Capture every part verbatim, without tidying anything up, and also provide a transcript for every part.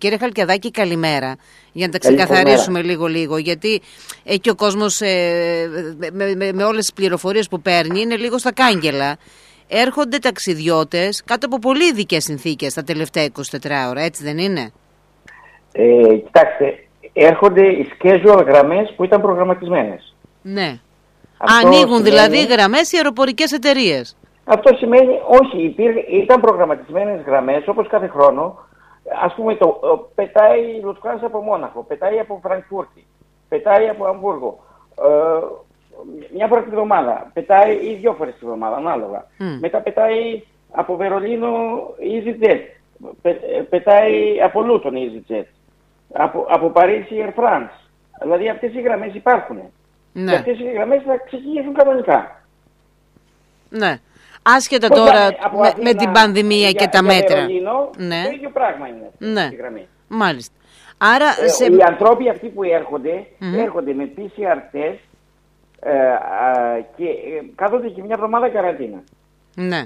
Κύριε Χαλκιαδάκη, καλημέρα. Για να τα ξεκαθαρίσουμε λίγο-λίγο. Γιατί εκεί ο κόσμος ε, με, με, με όλες τις πληροφορίες που παίρνει είναι λίγο στα κάγκελα. Έρχονται ταξιδιώτες κάτω από πολύ ειδικές συνθήκες τα τελευταία είκοσι τέσσερις ώρα, έτσι δεν είναι? Ε, κοιτάξτε, έρχονται οι schedule γραμμές που ήταν προγραμματισμένες. Ναι. Αυτό ανοίγουν σημαίνει, δηλαδή γραμμές οι αεροπορικές εταιρείες. Αυτό σημαίνει, όχι, υπήρχε, ήταν προγραμματισμένες γραμμές όπως κάθε χρόνο. Ας πούμε, το, πετάει η Λουφτχάνσα από Μόναχο, πετάει από Φραγκφούρτη, πετάει από Αμβούργο. Ε, μια φορά τη βδομάδα, πετάει ή δύο φορές τη βδομάδα, ανάλογα. Mm. Μετά πετάει από Βερολίνο EasyJet, πε, πετάει από Λούτον EasyJet, από, από Παρίσι Air France. Δηλαδή αυτές οι γραμμές υπάρχουν. Ναι. Και αυτές οι γραμμές θα ξεκινήσουν κανονικά. Ναι. Άσχετα Πώς τώρα με, Αθήνα, με την πανδημία για, και τα για μέτρα. Βερολίνο, ναι. Το ίδιο πράγμα είναι αυτή ναι. η γραμμή. Μάλιστα. Άρα, ε, σε... Οι ανθρώποι αυτοί που έρχονται, mm-hmm. έρχονται με πι σι αρ τεστ ε, ε, και ε, κάθονται και μια εβδομάδα καραντίνα. Ναι.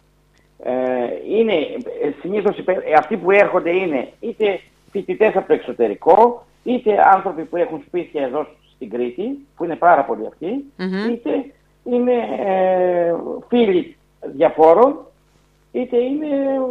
Ε, είναι συνήθως ε, αυτοί που έρχονται είναι είτε φοιτητές από το εξωτερικό, είτε άνθρωποι που έχουν σπίτια εδώ στην Κρήτη, που είναι πάρα πολλοί αυτοί, mm-hmm. είτε είναι ε, φίλοι διαφόρων, είτε είναι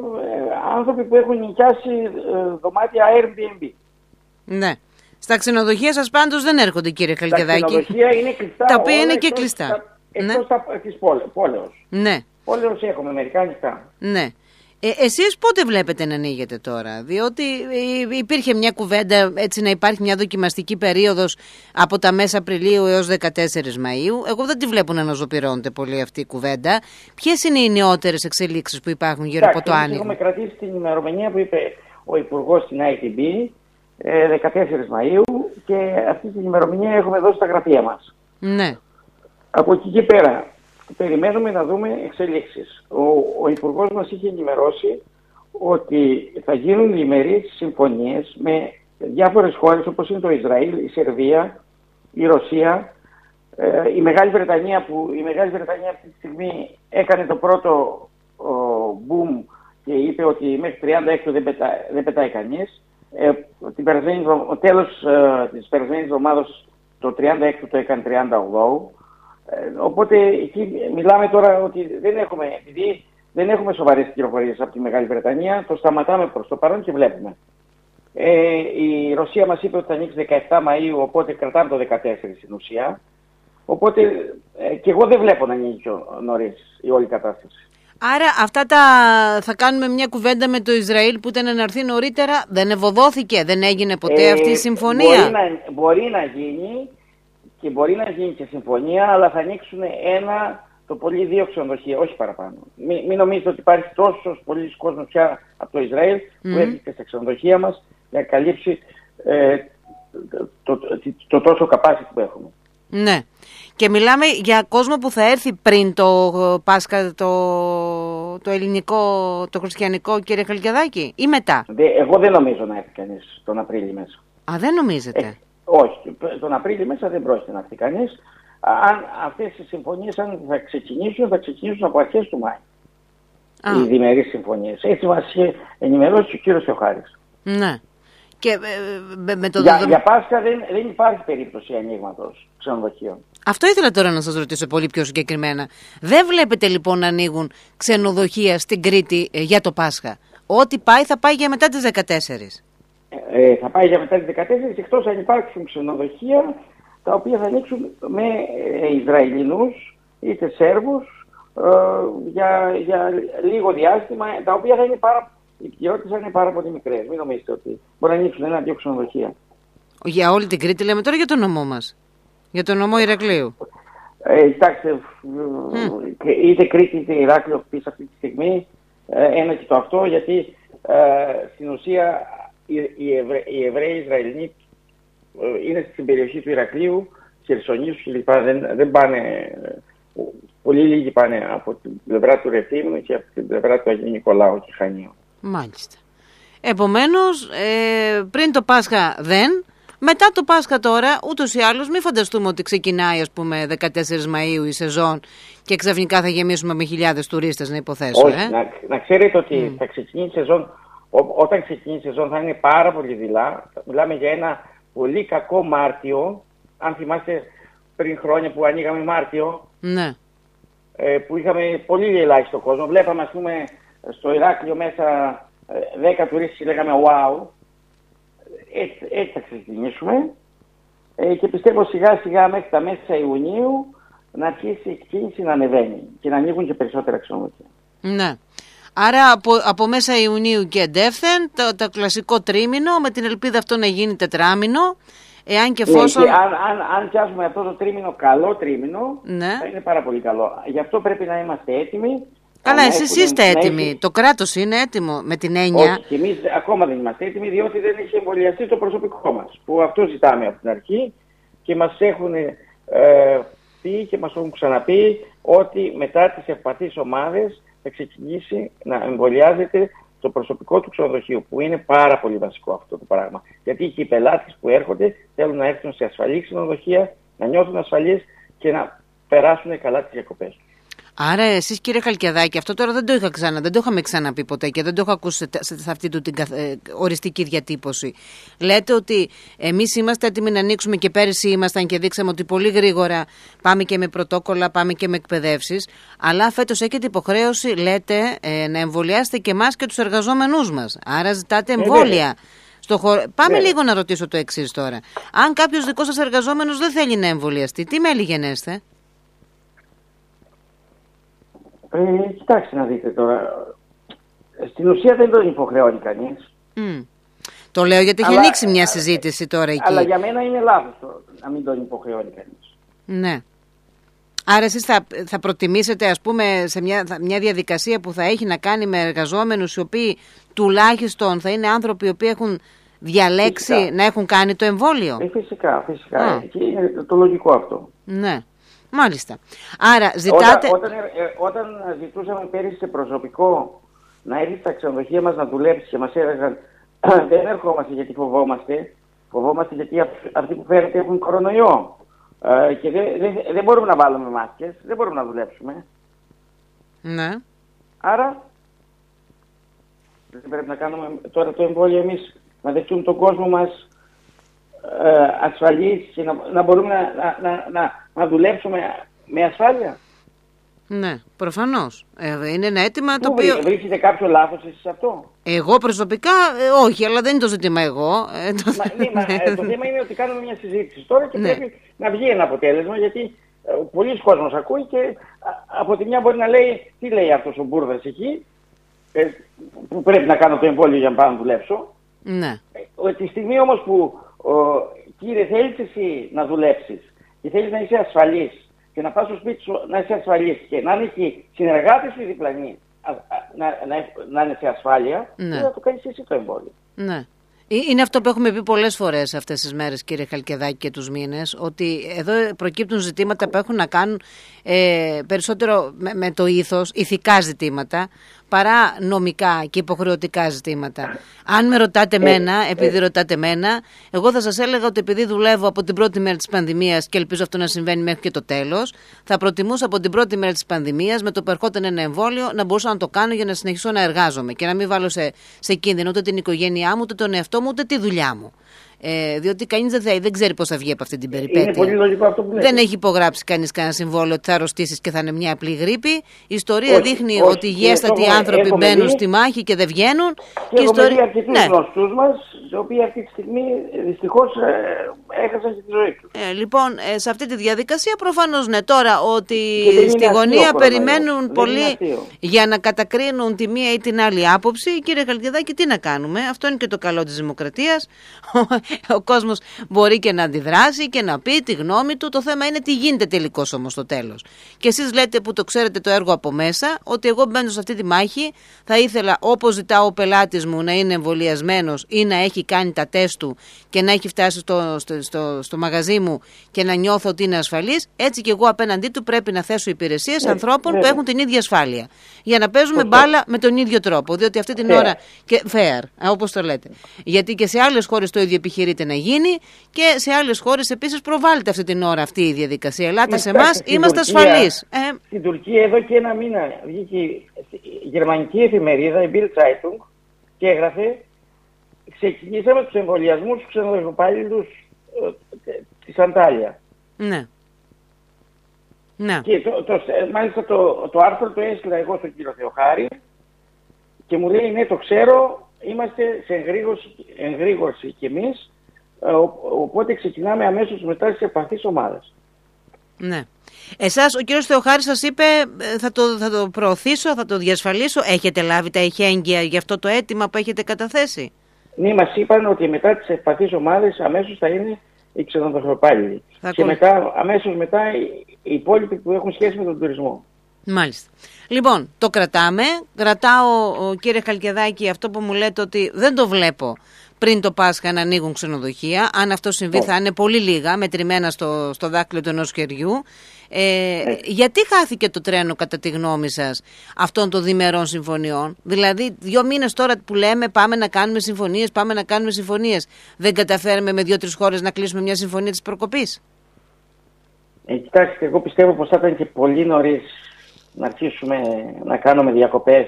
ε, άνθρωποι που έχουν νοικιάσει ε, δωμάτια Airbnb. Ναι. Στα ξενοδοχεία σας πάντως δεν έρχονται, κύριε Χαλκιαδάκη. Τα ξενοδοχεία είναι κλειστά. Τα οποία είναι εκτός, και κλειστά. Τα, εκτός ναι. τα, της πόλεως. Ναι. Πόλεως έχουμε, μερικά ανοιχτά. Ναι. Ε, εσείς πότε βλέπετε να ανοίγετε τώρα? Διότι υπήρχε μια κουβέντα έτσι να υπάρχει μια δοκιμαστική περίοδος από τα μέσα Απριλίου έως δεκατέσσερις Μαΐου. Εγώ δεν τη βλέπω να αναζωπυρώνεται πολύ αυτή η κουβέντα. Ποιες είναι οι νεότερες εξελίξεις που υπάρχουν γύρω Ά, από το άνοιγμα? Έχουμε κρατήσει την ημερομηνία που είπε ο Υπουργός στην άι τι μπι, δεκατέσσερις Μαΐου, και αυτή την ημερομηνία έχουμε δώσει στα γραφεία μας. Ναι. Από εκεί και πέρα περιμένουμε να δούμε εξελίξεις. Ο, ο Υπουργός μας είχε ενημερώσει ότι θα γίνουν διμερείς συμφωνίες με διάφορες χώρες όπως είναι το Ισραήλ, η Σερβία, η Ρωσία, ε, η Μεγάλη Βρετανία, που η Μεγάλη Βρετανία αυτή τη στιγμή έκανε το πρώτο ο, boom και είπε ότι μέχρι τριάντα έξι δεν, πετά, δεν πετάει κανείς. Ε, την περασμένη, ο τέλος ε, της περασμένης εβδομάδας το τριάντα έξι το έκανε τριάντα οκτώ. Ε, οπότε εκεί μιλάμε τώρα ότι δεν έχουμε, επειδή δεν έχουμε σοβαρές πληροφορίες από τη Μεγάλη Βρετανία, το σταματάμε προς το παρόν και βλέπουμε. Ε, η Ρωσία μας είπε ότι θα ανοίξει δεκαεπτά Μαΐου, οπότε κρατάμε το δεκατέσσερα στην ουσία. Οπότε ε, και εγώ δεν βλέπω να ανοίγει πιο νωρίς η όλη κατάσταση. Άρα αυτά τα θα κάνουμε μια κουβέντα με το Ισραήλ που ήταν να έρθει νωρίτερα, δεν ευωδόθηκε, δεν έγινε ποτέ ε, αυτή η συμφωνία? Μπορεί να, μπορεί να γίνει και μπορεί να γίνει και συμφωνία, αλλά θα ανοίξουν ένα, το πολύ δύο ξενοδοχεία, όχι παραπάνω. Μην, μην νομίζετε ότι υπάρχει τόσο πολλοί κόσμος πια από το Ισραήλ που mm. έρχεται στα ξενοδοχεία μας για να καλύψει ε, το, το, το, το τόσο capacity που έχουμε. Ναι. Και μιλάμε για κόσμο που θα έρθει πριν το Πάσχα, το, το ελληνικό, το χριστιανικό, κύριε Χαλκιαδάκη, ή μετά? Δε, εγώ δεν νομίζω να έρθει κανείς τον Απρίλιο μέσα. Α, δεν νομίζετε? Ε, όχι, τον Απρίλιο μέσα δεν πρόκειται να έρθει κανείς. Αν αυτές οι συμφωνίες αν θα ξεκινήσουν, θα ξεκινήσουν από αρχές του Μάη. Α. Οι διμερείς συμφωνίες. Έτσι μας είχε ενημερώσει ο κύριος Θεοχάρης. Ναι. Και, με, με το για, δεδο... για Πάσχα δεν, δεν υπάρχει περίπτωση ανοίγματος ξενοδοχείων. Αυτό ήθελα τώρα να σας ρωτήσω πολύ πιο συγκεκριμένα. Δεν βλέπετε λοιπόν να ανοίγουν ξενοδοχεία στην Κρήτη ε, για το Πάσχα? Ό,τι πάει θα πάει για μετά τις δεκατέσσερις. Ε, θα πάει για μετά τις δεκατέσσερις, εκτός αν υπάρξουν ξενοδοχεία τα οποία θα ανοίξουν με ε, Ισραηλινούς είτε Σέρβους ε, για, για λίγο διάστημα, τα οποία θα είναι πάρα, οι ποιότητες θα είναι πάρα πολύ μικρές. Μην νομίζετε ότι μπορεί να ανοίξουν ένα-δύο ξενοδοχεία. Για όλη την Κρήτη λέμε τώρα, για τον νομό μας? Για τον νομό Ηρακλείου? Ε, κοιτάξτε, mm. είτε Κρήτη είτε Ηράκλειο πίσω αυτή τη στιγμή, ε, ένα και το αυτό, γιατί ε, στην ουσία οι, οι, Ευρε, οι Εβραίοι Ισραηλοί ε, είναι στην περιοχή του Ηρακλείου, Χερσονήσου κλπ. Δεν, δεν πάνε, πολύ λίγοι πάνε από την πλευρά του Ρεθύμνου και από την πλευρά του Αγίου Νικολάου και Χανίου. Μάλιστα. Επομένως, ε, πριν το Πάσχα δεν. Μετά το Πάσχα τώρα, ούτως ή άλλως, μην φανταστούμε ότι ξεκινάει, ας πούμε, δεκατέσσερις Μαΐου η σεζόν και ξαφνικά θα γεμίσουμε με χιλιάδες τουρίστες, να υποθέσω. Όχι, ε? να, να ξέρετε ότι mm. θα ξεκινήσει η σεζόν όταν ξεκινήσει η σεζόν θα είναι πάρα πολύ δειλά. Μιλάμε για ένα πολύ κακό Μάρτιο. Αν θυμάστε πριν χρόνια που ανοίγαμε Μάρτιο, ναι. ε, που είχαμε πολύ ελάχιστο κόσμο. Βλέπαμε, ας πούμε, στο Ηράκλειο μέσα δέκα τουρίστες και λέγαμε wow. Έτσι, έτσι θα ξεκινήσουμε. Ε, και πιστεύω σιγά σιγά μέχρι τα μέσα Ιουνίου να αρχίσει η κίνηση να ανεβαίνει και να ανοίγουν και περισσότερα ξενοδοχεία. Ναι. Άρα από, από μέσα Ιουνίου και εντεύθεν το, το κλασικό τρίμηνο, με την ελπίδα αυτό να γίνει τετράμηνο, εάν και εφόσον... Ναι, και αν, αν, αν πιάσουμε αυτό το τρίμηνο καλό τρίμηνο, ναι. θα είναι πάρα πολύ καλό. Γι' αυτό πρέπει να είμαστε έτοιμοι. Καλά, εσείς είστε έτοιμοι. Έχει... Το κράτος είναι έτοιμο με την έννοια. Όχι, εμείς ακόμα δεν είμαστε έτοιμοι, διότι δεν έχει εμβολιαστεί το προσωπικό μας. Που αυτό ζητάμε από την αρχή και μας έχουν ε, πει και μας έχουν ξαναπεί ότι μετά τις ευπαθείς ομάδες θα ξεκινήσει να εμβολιάζεται το προσωπικό του ξενοδοχείου, που είναι πάρα πολύ βασικό αυτό το πράγμα. Γιατί και οι πελάτες που έρχονται θέλουν να έρθουν σε ασφαλή ξενοδοχεία, να νιώθουν ασφαλείς και να περάσουν καλά τις διακοπές. Άρα εσείς, κύριε Χαλκιαδάκη, αυτό τώρα δεν το είχα ξανά, δεν το είχαμε ξαναπεί ποτέ και δεν το έχω ακούσει σε, σε αυτή του την ε, οριστική διατύπωση. Λέτε ότι εμείς είμαστε έτοιμοι να ανοίξουμε και πέρυσι ήμασταν και δείξαμε ότι πολύ γρήγορα πάμε και με πρωτόκολλα, πάμε και με εκπαιδεύσεις, αλλά φέτος έχετε υποχρέωση, λέτε, ε, να εμβολιάσετε και εμάς και τους εργαζόμενούς μας. Άρα ζητάτε εμβόλια. Ε, Στο χωρο... Πάμε ε, λίγο να ρωτήσω το εξής τώρα. Αν κάποιος δικός σας εργαζόμενος δεν θέλει να εμβολιαστεί, τι μέλη γενέστε? Ε, κοιτάξτε να δείτε τώρα. Στην ουσία δεν τον υποχρεώνει κανείς. Mm. Το λέω γιατί έχει ανοίξει μια συζήτηση τώρα εκεί. Αλλά για μένα είναι λάθος το, να μην τον υποχρεώνει κανείς. Ναι. Άρα εσείς θα, θα προτιμήσετε, ας πούμε, σε μια, μια διαδικασία που θα έχει να κάνει με εργαζόμενους οι οποίοι τουλάχιστον θα είναι άνθρωποι οι οποίοι έχουν διαλέξει φυσικά να έχουν κάνει το εμβόλιο. Ε, φυσικά, φυσικά. Mm. Και είναι το λογικό αυτό. Ναι. Μάλιστα. Άρα ζητάτε... Όταν, όταν, ε, όταν ζητούσαμε πέρυσι σε προσωπικό να έρθει στα ξενοδοχεία μας να δουλέψει και μας έλεγαν δεν ερχόμαστε γιατί φοβόμαστε, φοβόμαστε γιατί αυτοί που φέρετε έχουν κορονοϊό ε, και δεν, δεν, δεν μπορούμε να βάλουμε μάσκες, δεν μπορούμε να δουλέψουμε. Ναι. Άρα δεν πρέπει να κάνουμε τώρα το εμβόλιο εμείς, να δεχτούμε τον κόσμο μας ε, ασφαλείς και να, να μπορούμε να, να, να, να δουλέψουμε με ασφάλεια. Ναι, προφανώς. Ε, είναι ένα αίτημα Πού το οποίο... βρίσκετε κάποιο λάθος εσείς αυτό? Εγώ προσωπικά ε, όχι, αλλά δεν είναι το ζήτημα εγώ. Ε, το... Μα, ναι, μα, ε, το θέμα είναι ότι κάνουμε μια συζήτηση τώρα και ναι, πρέπει να βγει ένα αποτέλεσμα, γιατί ε, πολλοί κόσμος ακούει και α, από τη μια μπορεί να λέει τι λέει αυτός ο Μπούρδας εκεί ε, που πρέπει να κάνω το εμβόλιο για να πάω να δουλέψω. Ναι. Ε, τη στιγμή όμως που ο, κύριε θέλεις εσύ να δουλέψεις και θέλεις να είσαι ασφαλής και να πας στο σπίτι σου να είσαι ασφαλής και να είναι και συνεργάτες σου διπλανοί να, να, να είναι σε ασφάλεια, ναι, να το κάνεις εσύ το εμβόλιο. Ναι. Είναι αυτό που έχουμε πει πολλές φορές αυτές τις μέρες, κύριε Χαλκιαδάκη, και τους μήνες, ότι εδώ προκύπτουν ζητήματα που έχουν να κάνουν ε, περισσότερο με, με το ήθος, ηθικά ζητήματα, παρά νομικά και υποχρεωτικά ζητήματα. Αν με ρωτάτε εμένα, ε, επειδή ε, ρωτάτε εμένα, εγώ θα σας έλεγα ότι επειδή δουλεύω από την πρώτη μέρα της πανδημίας και ελπίζω αυτό να συμβαίνει μέχρι και το τέλος, θα προτιμούσα από την πρώτη μέρα της πανδημίας, με το που ερχόταν ένα εμβόλιο, να μπορούσα να το κάνω για να συνεχίσω να εργάζομαι και να μην βάλω σε, σε κίνδυνο ούτε την οικογένειά μου, ούτε τον εαυτό μου, ούτε τη δουλειά μου. Ε, διότι κανείς δεν, θα, δεν ξέρει πώς θα βγει από αυτή την περιπέτεια. Είναι πολύ λογικό αυτό που λέτε. Δεν έχει υπογράψει κανείς κανένα συμβόλαιο ότι θα αρρωστήσεις και θα είναι μια απλή γρήπη. Η ιστορία όχι, δείχνει όχι, ότι υγιέστατοι άνθρωποι έχουμε μπαίνουν δει, στη μάχη και δεν βγαίνουν. Και, και έχουμε ιστορία... δει αρκετούς ναι, γνωστούς μας, οι οποίοι αυτή τη στιγμή δυστυχώς ε, έχασαν τη ζωή τους. Ε, λοιπόν, ε, σε αυτή τη διαδικασία προφανώς ναι. Τώρα ότι στη γωνία αστείο, περιμένουν δεν πολλοί για να κατακρίνουν τη μία ή την άλλη άποψη, κύριε Χαλκιαδάκη, τι να κάνουμε. Αυτό είναι και το καλό της δημοκρατίας. Ο κόσμος μπορεί και να αντιδράσει και να πει τη γνώμη του. Το θέμα είναι τι γίνεται τελικώς όμως στο τέλος. Και εσείς λέτε που το ξέρετε το έργο από μέσα, ότι εγώ μπαίνω σε αυτή τη μάχη. Θα ήθελα, όπως ζητάω ο πελάτης μου, να είναι εμβολιασμένος ή να έχει κάνει τα τεστ του και να έχει φτάσει στο, στο, στο, στο μαγαζί μου και να νιώθω ότι είναι ασφαλής. Έτσι και εγώ απέναντί του πρέπει να θέσω υπηρεσίες ναι, ανθρώπων ναι, που έχουν την ίδια ασφάλεια. Για να παίζουμε αυτό μπάλα με τον ίδιο τρόπο. Διότι αυτή την fair ώρα. Και fair, όπως το λέτε. Γιατί και σε άλλες χώρες το ίδιο επιχειρείται να γίνει και σε άλλες χώρες επίσης προβάλλεται αυτή την ώρα αυτή η διαδικασία. Ελάτε σε εμάς, είμαστε ασφαλείς. Ε, στην Τουρκία εδώ και ένα μήνα βγήκε η γερμανική εφημερίδα, η Bild Zeitung, και έγραφε, ξεκινήσαμε τους εμβολιασμούς στους ξενοδοχειοπαλλήλους ε, της Αντάλια. Ναι. Ναι. Και το, το, μάλιστα το, το άρθρο το έστειλα εγώ στον κύριο Θεοχάρη και μου λέει ναι, το ξέρω, είμαστε σε εγρήγορση, εγρήγορση κι εμείς, ε, ο, οπότε ξεκινάμε αμέσως μετά τις ευπαθείς ομάδες. Ναι. Εσάς ο κύριος Θεοχάρης σας είπε θα το, θα το προωθήσω, θα το διασφαλίσω. Έχετε λάβει τα εχέγγυα για αυτό το αίτημα που έχετε καταθέσει? Ναι, μας είπαν ότι μετά τις ευπαθείς ομάδες αμέσως θα είναι οι ξενοδοχειοπάλληλοι. Και μετά, αμέσως μετά οι υπόλοιποι που έχουν σχέση με τον τουρισμό. Μάλιστα. Λοιπόν, το κρατάμε. Κρατάω, ο, κύριε Χαλκιδάκη, αυτό που μου λέτε ότι δεν το βλέπω πριν το Πάσχα να ανοίγουν ξενοδοχεία. Αν αυτό συμβεί oh. θα είναι πολύ λίγα, μετρημένα στο, στο δάκτυλο του ενός χεριού. Ε, hey. Γιατί χάθηκε το τρένο κατά τη γνώμη σας αυτών των διμερών συμφωνιών? Δηλαδή δύο μήνες τώρα που λέμε πάμε να κάνουμε συμφωνίες, πάμε να κάνουμε συμφωνίες. Δεν καταφέραμε με δύο-τρεις χώρες να κλείσουμε μια συμφωνία της προκοπής? Ε, κοιτάξτε, εγώ πιστεύω πως θα ήταν και πολύ νωρίς να αρχίσουμε να κάνουμε διακοπές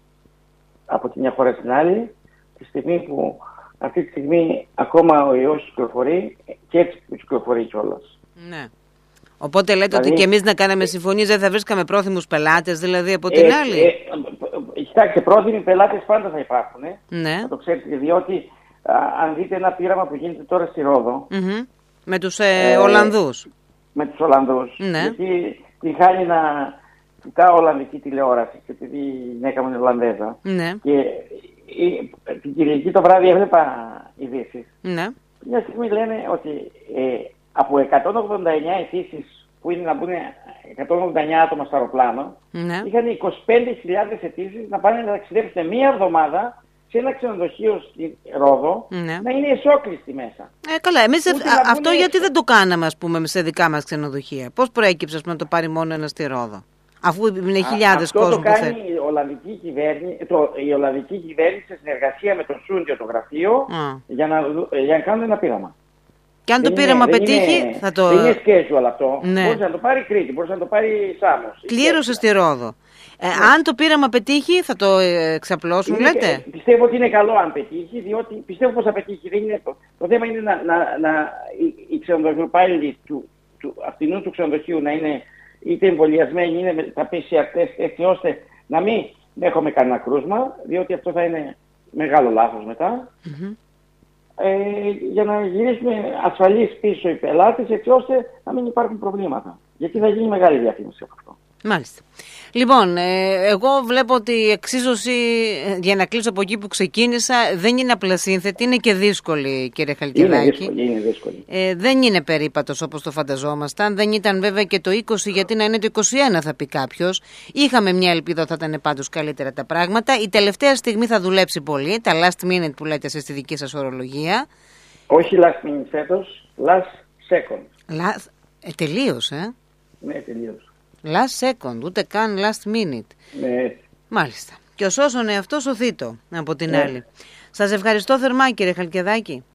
από τη μια χώρα στην άλλη, τη στιγμή που αυτή τη στιγμή ακόμα ο ιός κυκλοφορεί και έτσι κυκλοφορεί κιόλας. Ναι. Οπότε λέτε δηλαδή, ότι και εμείς να κάναμε συμφωνίες δεν θα βρίσκαμε πρόθυμους πελάτες, δηλαδή από ε, την άλλη? Ε, ε, κοιτάξτε, πρόθυμοι πελάτες πάντα θα υπάρχουν, ε, ναι. θα το ξέρετε, διότι α, αν δείτε ένα πείραμα που γίνεται τώρα στη Ρόδο, mm-hmm. με τους ε, ε, Ολλανδούς. Με τους Ολλανδούς, ναι. γιατί την χάνει να κοιτάω Ολλανδική τηλεόραση και επειδή η γυναίκα μου είναι Ολλανδέζα. Ναι. Και η, την Κυριακή το βράδυ έβλεπα ειδήσεις. Ναι. Μια στιγμή λένε ότι ε, από εκατόν ογδόντα εννέα αιτήσεις που είναι να μπουν εκατόν ογδόντα εννέα άτομα στο αεροπλάνο, ναι. είχαν είκοσι πέντε χιλιάδες αιτήσεις να πάνε να ταξιδέψουν μία εβδομάδα σε ένα ξενοδοχείο στη Ρόδο, ναι. να είναι εσόκλειστοι μέσα. Ε, καλά, εμείς α, αυτό πούνε... γιατί δεν το κάναμε, ας πούμε, σε δικά μας ξενοδοχεία? Πώς προέκυψε, ας πούμε, να το πάρει μόνο ένα στη Ρόδο, αφού είναι χιλιάδες κόσμο που θέλει? Αυτό το κάνει η Ολλανδική κυβέρνηση, το, η Ολλανδική κυβέρνηση σε συνεργασία με το Σούντιο, το γραφείο, για να, για να κάνουν ένα πείραμα. Και αν δεν το πείραμα είναι, πετύχει, είναι, θα το... Δεν είναι schedule αυτό. Ναι. Μπορείς να το πάρει Κρήτη, μπορείς να το πάρει Σάμος. Κλήρωσε στη Ρόδο. Ε, ναι. Αν το πείραμα πετύχει, θα το εξαπλώσουν, είναι, λέτε? Πιστεύω ότι είναι καλό αν πετύχει, διότι πιστεύω πως θα πετύχει. Δεν είναι, το, το θέμα είναι να, να, να οι, οι ξενοδοχειοπάλληλοι του, του αυτινού του ξενοδοχείου να είναι είτε εμβολιασμένοι, είτε με τα πι σι αρ test, έτσι ώστε να μην έχουμε κανένα κρούσμα, διότι αυτό θα είναι μεγάλο λάθος μετά. Mm-hmm. Ε, για να γυρίσουμε ασφαλείς πίσω οι πελάτες, έτσι ώστε να μην υπάρχουν προβλήματα. Γιατί θα γίνει μεγάλη διαφήμιση από αυτό. Μάλιστα. Λοιπόν, ε, εγώ βλέπω ότι η εξίσωση, για να κλείσω από εκεί που ξεκίνησα, δεν είναι απλά σύνθετη, είναι και δύσκολη, κύριε Χαλκιδάκη. Είναι δύσκολη, είναι δύσκολη. Ε, δεν είναι περίπατος όπως το φανταζόμασταν. Δεν ήταν βέβαια και το είκοσι, γιατί να είναι το είκοσι ένα, θα πει κάποιος. Είχαμε μια ελπίδα, θα ήταν πάντως καλύτερα τα πράγματα. Η τελευταία στιγμή θα δουλέψει πολύ, τα last minute που λέτε εσείς στη δική σας ορολογία. Όχι last minute φέτος, last second. Last... Ε, τελείως, ε. Ναι, τελείως. Last second, ούτε καν last minute. Ναι. Μάλιστα. Και ο σώσον εαυτό σωθήτο από την ναι. άλλη. Σας ευχαριστώ θερμά, κύριε Χαλκιδάκη.